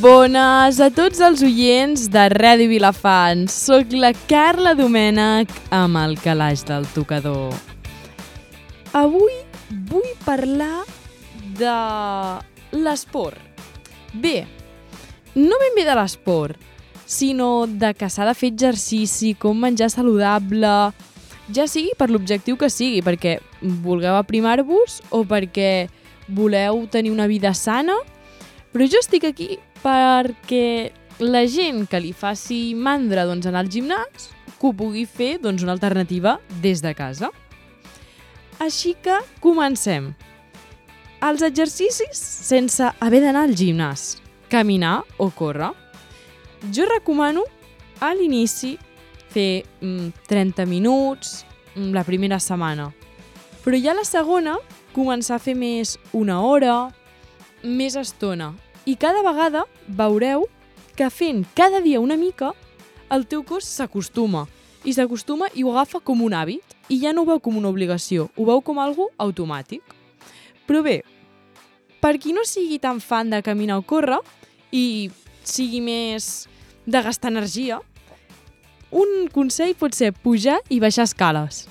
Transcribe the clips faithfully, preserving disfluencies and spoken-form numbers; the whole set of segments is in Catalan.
Bones a tots els oients de Ràdio Vilafant. Soc la Carla Domènech amb el calaix del tocador. Avui vull parlar de l'esport. Bé, no ben bé de l'esport, sinó de que s'ha de fer exercici, com menjar saludable, ja sigui per l'objectiu que sigui, perquè vulgueu aprimar-vos o perquè voleu tenir una vida sana, però jo estic aquí perquè la gent que li faci mandra doncs, anar al gimnàs, que ho pugui fer doncs, una alternativa des de casa. Així que comencem. Els exercicis sense haver d'anar al gimnàs, caminar o córrer. Jo recomano a l'inici fer mm, trenta minuts mm, la primera setmana, però ja la segona començar a fer més una hora, més estona. I cada vegada veureu que fent cada dia una mica el teu cos s'acostuma i s'acostuma i ho agafa com un hàbit i ja no ho veu com una obligació, ho veu com algo automàtic. Però bé, per qui no sigui tan fan de caminar o córrer i sigui més de gastar energia, un consell pot ser pujar i baixar escales.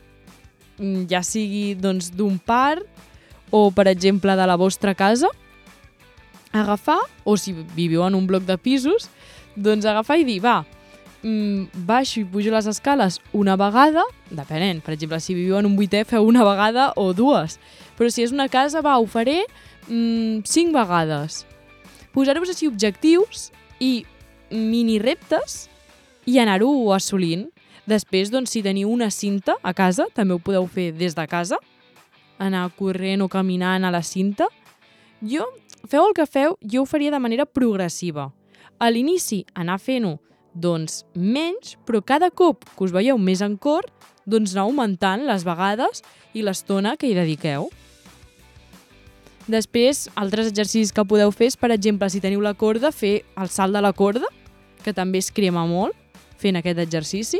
Ja sigui doncs, d'un parc o, per exemple, de la vostra casa, agafar, o si viviu en un bloc de pisos, doncs agafar i dir, va, mm, baixo i pujo les escales una vegada, depenent, per exemple, si viviu en un vuitè, feu una vegada o dues, però si és una casa, va, ho faré mm, cinc vegades. Posar-vos així objectius i mini reptes i anar-ho assolint. Després, doncs, si teniu una cinta a casa, també ho podeu fer des de casa, anar corrent o caminant a la cinta. Jo, feu el que feu, jo ho faria de manera progressiva. A l'inici, anar fent-ho, doncs, menys, però cada cop que us veieu més en cor, doncs anar augmentant les vegades i l'estona que hi dediqueu. Després, altres exercicis que podeu fer és, per exemple, si teniu la corda, fer el salt de la corda, que també es crema molt fent aquest exercici.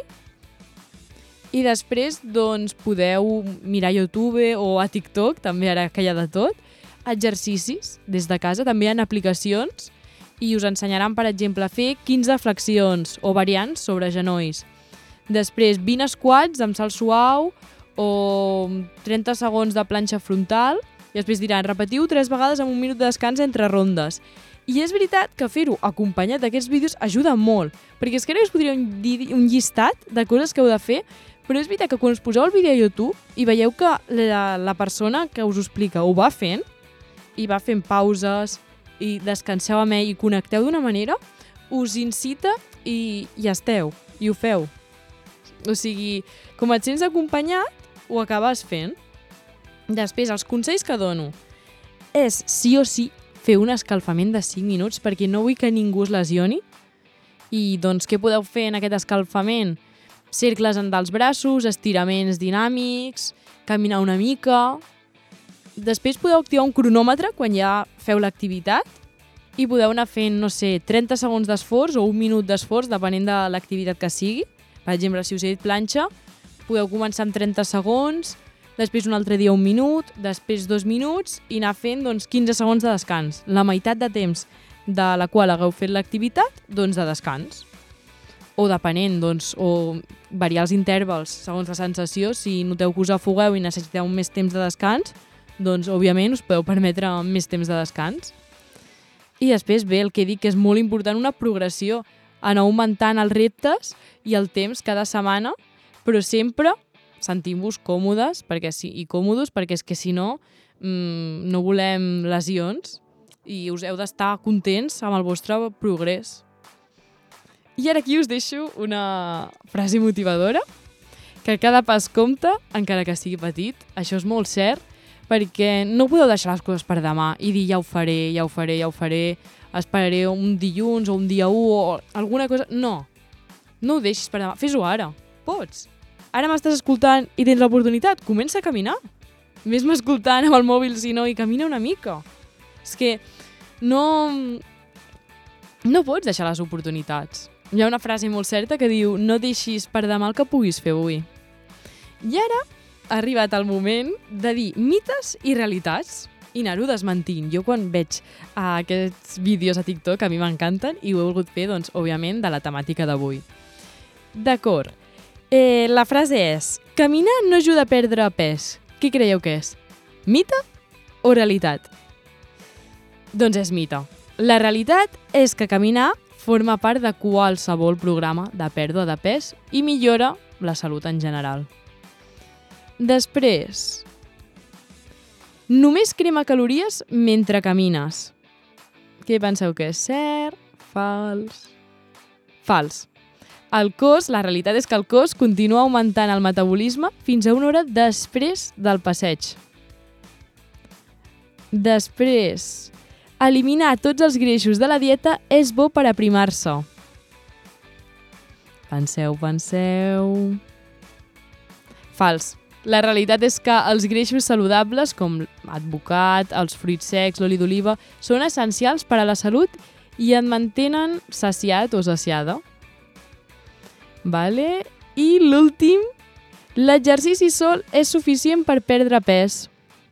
I després, doncs, podeu mirar a YouTube o a TikTok, també ara que hi ha de tot, exercicis des de casa, també hi ha aplicacions i us ensenyaran, per exemple, a fer quinze flexions o variants sobre genolls. Després, vint squats amb salt suau o trenta segons de planxa frontal i després diran, repetiu tres vegades amb un minut de descans entre rondes. I és veritat que fer-ho acompanyat d'aquests vídeos ajuda molt, perquè és que ara us podria dir un llistat de coses que heu de fer, però és veritat que quan us poseu el vídeo a YouTube i veieu que la, la persona que us ho explica ho va fent, i va fent pauses i descanseu amb ell i connecteu d'una manera, us incita i, i esteu, i ho feu. O sigui, com et sents acompanyat, ho acabes fent. Després, els consells que dono és, sí o sí, fer un escalfament de cinc minuts perquè no vull que ningú es lesioni. I doncs què podeu fer en aquest escalfament? Cercles en dels braços, estiraments dinàmics, caminar una mica. Després podeu activar un cronòmetre quan ja feu l'activitat i podeu anar fent, no sé, trenta segons d'esforç o un minut d'esforç, depenent de l'activitat que sigui. Per exemple, si us he dit planxa, podeu començar amb trenta segons, després un altre dia un minut, després dos minuts i anar fent doncs, quinze segons de descans. La meitat de temps de la qual hagueu fet l'activitat, doncs de descans. O depenent, doncs, o variar els intervals segons la sensació. Si noteu que us afogueu i necessiteu més temps de descans, doncs, òbviament, us podeu permetre més temps de descans. I després, bé, el que dic que és molt important, una progressió, anar augmentant els reptes i el temps cada setmana, però sempre sentint-vos còmodes perquè sí, i còmodes, perquè és que si no, mmm, no volem lesions i us heu d'estar contents amb el vostre progrés. I ara aquí us deixo una frase motivadora, que cada pas compta, encara que sigui petit, això és molt cert, perquè no podeu deixar les coses per demà i dir ja ho faré, ja ho faré, ja ho faré, esperaré un dilluns o un dia u o alguna cosa. No, no ho deixis per demà, fes-ho ara, pots. Ara m'estàs escoltant i tens l'oportunitat, comença a caminar. Ves-me escoltant amb el mòbil, si no, i camina una mica. És que no, no pots deixar les oportunitats. Hi ha una frase molt certa que diu no deixis per demà el que puguis fer avui. I ara ha arribat el moment de dir mites i realitats. i anar-ho desmentint. Jo quan veig uh, aquests vídeos a TikTok, a mi m'encanten i ho he volgut fer, doncs, òbviament, de la temàtica d'avui. D'acord. Eh, la frase és: caminar no ajuda a perdre pes. Què creieu que és? Mite o realitat? Doncs és mite. La realitat és que caminar forma part de qualsevol programa de pèrdua de pes i millora la salut en general. Després, només crema calories mentre camines. Què penseu que és cert? Fals? Fals. El cos, la realitat és que el cos continua augmentant el metabolisme fins a una hora després del passeig. Després, eliminar tots els greixos de la dieta és bo per aprimar-se. Penseu, penseu... Fals. La realitat és que els greixos saludables, com l'advocat, els fruits secs, l'oli d'oliva, són essencials per a la salut i et mantenen saciat o saciada. Vale? I l'últim, l'exercici sol és suficient per perdre pes.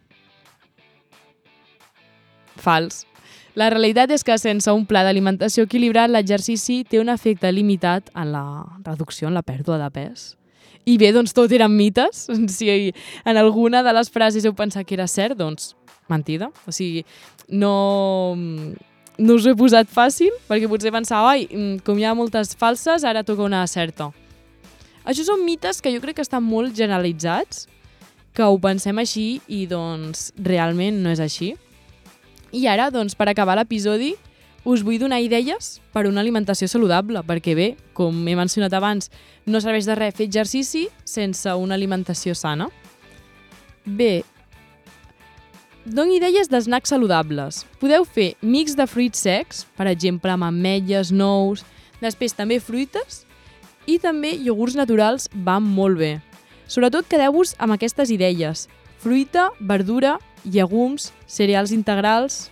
Fals. La realitat és que sense un pla d'alimentació equilibrat, l'exercici té un efecte limitat en la reducció, en la pèrdua de pes. I bé, doncs tot eren mites. Si en alguna de les frases heu pensat que era cert, doncs mentida. O sigui, no, no us ho he posat fàcil, perquè potser pensava, ai, com hi ha moltes falses, ara toca una certa. Això són mites que jo crec que estan molt generalitzats, que ho pensem així i doncs realment no és així. I ara, doncs, per acabar l'episodi, us vull donar idees per una alimentació saludable, perquè bé, com he mencionat abans, no serveix de res fer exercici sense una alimentació sana. Bé, dono idees d'snacks saludables. Podeu fer mix de fruits secs, per exemple, amb ametlles, nous, després també fruites, i també iogurts naturals van molt bé. Sobretot quedeu-vos amb aquestes idees: fruita, verdura, llegums, cereals integrals...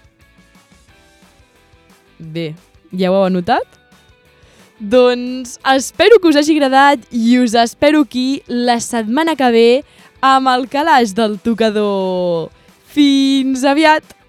Bé, ja ho heu anotat? Doncs espero que us hagi agradat i us espero aquí la setmana que ve amb el calaix del tocador. Fins aviat!